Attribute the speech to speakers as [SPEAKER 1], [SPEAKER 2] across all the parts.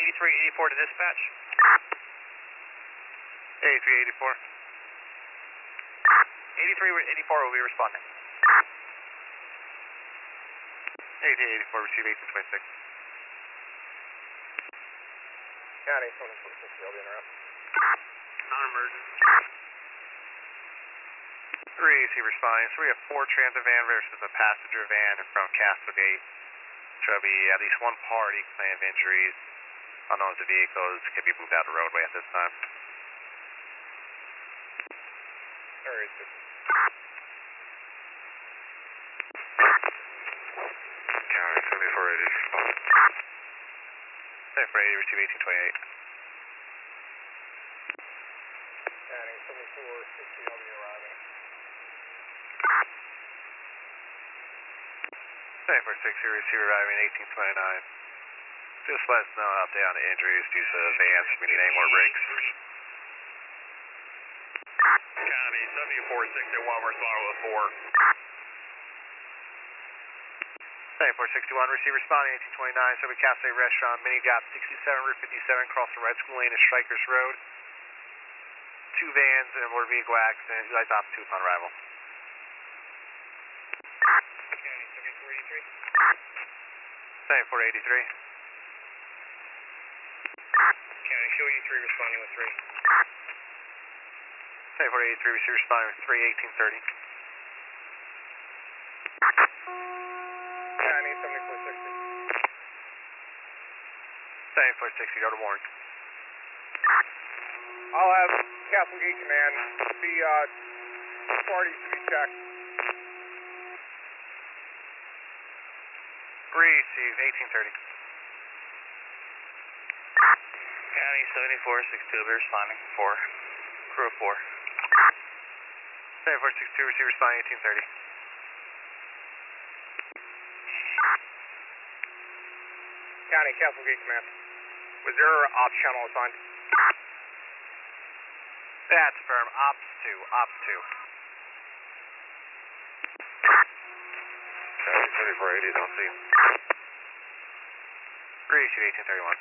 [SPEAKER 1] 8384 to dispatch.
[SPEAKER 2] 8384.
[SPEAKER 1] 8384 will be responding.
[SPEAKER 2] 8384, receive 1826.
[SPEAKER 3] County 2460, I'll be in around.
[SPEAKER 1] Non-emergent.
[SPEAKER 2] 3AC responding. So we have 4 transit van versus a passenger van from Castlegate. Should be at least one party claim injuries. Unknown as the vehicles can be moved out of the roadway at this time.
[SPEAKER 3] Alright,
[SPEAKER 2] County 7480 respond. 7480, receive 1828.
[SPEAKER 3] County 7460, I'll be arriving.
[SPEAKER 2] 7460, receive arriving 1829. Just let us know an update on the injuries due to the vans. We need any more breaks.
[SPEAKER 1] County 7461, responding with 4.
[SPEAKER 2] 7461, receive responding 1829. So we Castlegate Restaurant, mini gap 67, Route 57, across the Red School Lane at Strikers Road. 2 vans and a motor vehicle accident. You'd like to opt 2 upon arrival.
[SPEAKER 1] County 7483.
[SPEAKER 2] 7483.
[SPEAKER 1] County show you 3 responding with 3.
[SPEAKER 2] 7483, receive responding with 3, 1830.
[SPEAKER 3] County 7460.
[SPEAKER 2] 7460, go to Warren.
[SPEAKER 3] I'll have Castlegate Command, the parties to be checked.
[SPEAKER 2] Receive 1830.
[SPEAKER 1] County 7462 will be responding 4. Crew of 4.
[SPEAKER 2] 7462, receive responding 1830.
[SPEAKER 3] County Castlegate Command. Was there an ops channel assigned?
[SPEAKER 2] That's firm. Ops 2. Ops 2. County 7480, don't see him. Receive 1831.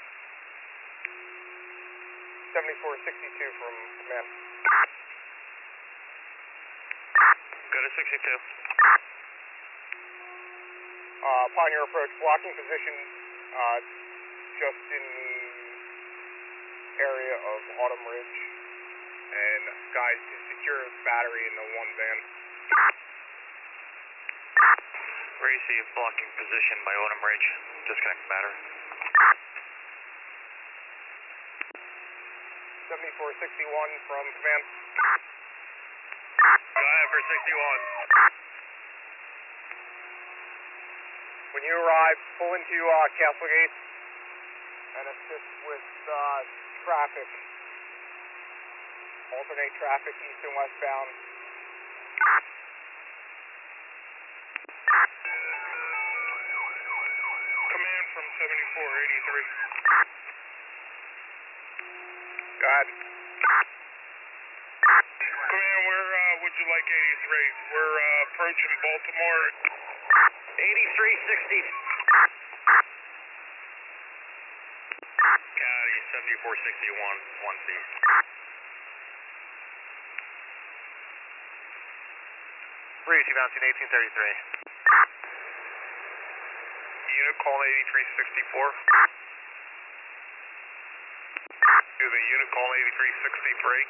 [SPEAKER 3] 7462 from Command.
[SPEAKER 1] Go to 62.
[SPEAKER 3] Upon your approach, blocking position just in the area of Autumn Ridge. And guys, to secure the battery in the 1 van.
[SPEAKER 1] Receive blocking position by Autumn Ridge. Disconnect the battery.
[SPEAKER 3] 7461 from Command.
[SPEAKER 1] Go ahead for 61.
[SPEAKER 3] When you arrive, pull into Castlegate and assist with traffic. Alternate traffic east and westbound.
[SPEAKER 1] Command from 7483.
[SPEAKER 3] Go ahead.
[SPEAKER 1] Command, where would you like 83? We're approaching Baltimore. 8360. County 7461, 1 feet.
[SPEAKER 2] Receive bouncing 1833.
[SPEAKER 1] Unit call 8364. To the unit call 8363.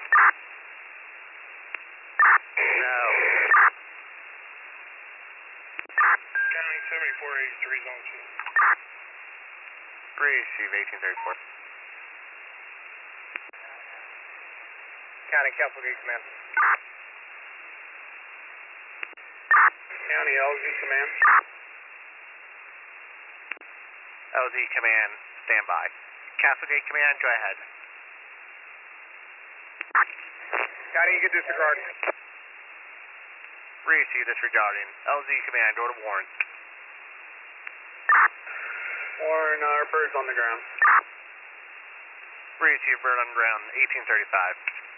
[SPEAKER 1] No. County 7483 zone 2.
[SPEAKER 2] Receive 1834.
[SPEAKER 3] County Castlegate Command.
[SPEAKER 1] County LZ Command.
[SPEAKER 2] LZ Command, stand by. Castlegate Command, go ahead.
[SPEAKER 3] County, you can disregard.
[SPEAKER 2] Receive disregarding. LZ Command, go to Warren.
[SPEAKER 1] Warren, our bird's on the ground.
[SPEAKER 2] Receive bird on ground, 1835.